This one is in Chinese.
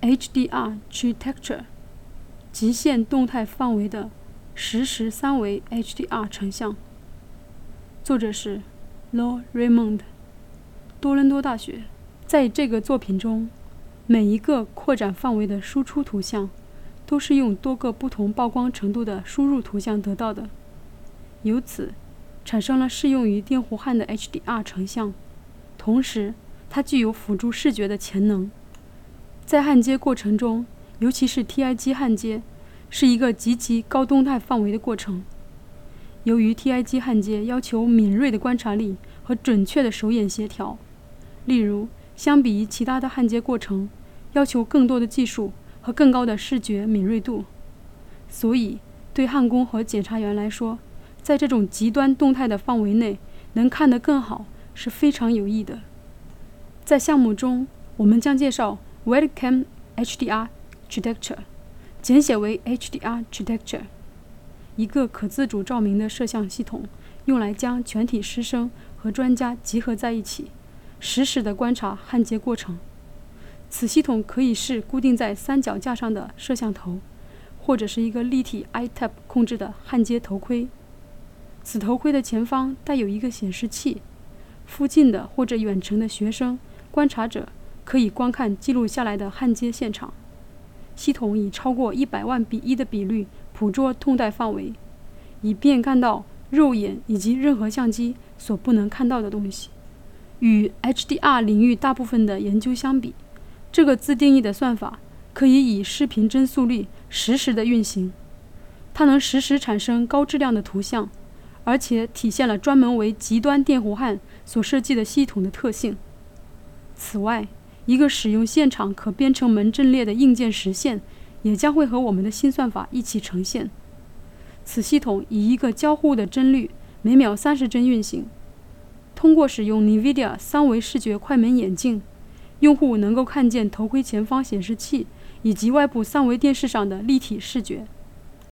HDR Architecture 极限动态范围的实时三维 HDR 成像。作者是 Law Raymond， 多伦多大学。在这个作品中，每一个扩展范围的输出图像都是用多个不同曝光程度的输入图像得到的，由此产生了适用于电弧焊的 HDR 成像，同时它具有辅助视觉的潜能。在焊接过程中，尤其是 TIG 焊接，是一个极其高动态范围的过程。由于 TIG 焊接要求敏锐的观察力和准确的手眼协调，例如相比于其他的焊接过程，要求更多的技术和更高的视觉敏锐度，所以对焊工和检查员来说，在这种极端动态的范围内能看得更好是非常有益的。在项目中，我们将介绍 Webcam HDR Architecture， 简写为 HDR Architecture， 一个可自主照明的摄像系统，用来将全体师生和专家集合在一起，实时地观察焊接过程。此系统可以是固定在三脚架上的摄像头，或者是一个立体 iTap 控制的焊接头盔。此头盔的前方带有一个显示器，附近的或者远程的学生、观察者可以观看记录下来的焊接现场。系统以超过100万比1的比率捕捉动态范围，以便看到肉眼以及任何相机所不能看到的东西。与 HDR 领域大部分的研究相比，这个自定义的算法可以以视频帧速率实时的运行，它能实时产生高质量的图像，而且体现了专门为极端电弧焊所设计的系统的特性。此外，一个使用现场可编程门阵列的硬件实现也将会和我们的新算法一起呈现。此系统以一个交互的帧率每秒30帧运行。通过使用 NVIDIA 三维视觉快门眼镜，用户能够看见头盔前方显示器以及外部三维电视上的立体视觉。